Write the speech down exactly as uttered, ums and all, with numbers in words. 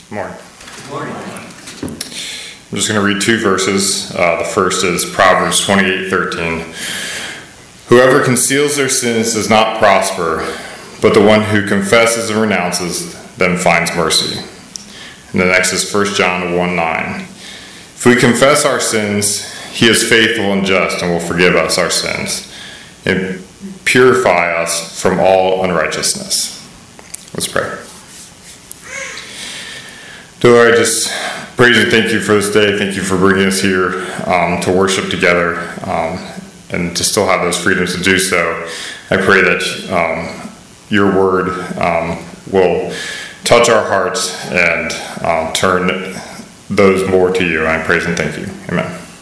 Morning. Morning. I'm just going to read two verses. Uh, the first is Proverbs twenty-eight thirteen. Whoever conceals their sins does not prosper, but the one who confesses and renounces them finds mercy. And the next is First John one nine. If we confess our sins, he is faithful and just and will forgive us our sins and purify us from all unrighteousness. Let's pray. Dear Lord, I just praise and thank you for this day. Thank you for bringing us here um, to worship together um, and to still have those freedoms to do so. I pray that um, your word um, will touch our hearts and um, turn those more to you. I praise and thank you. Amen.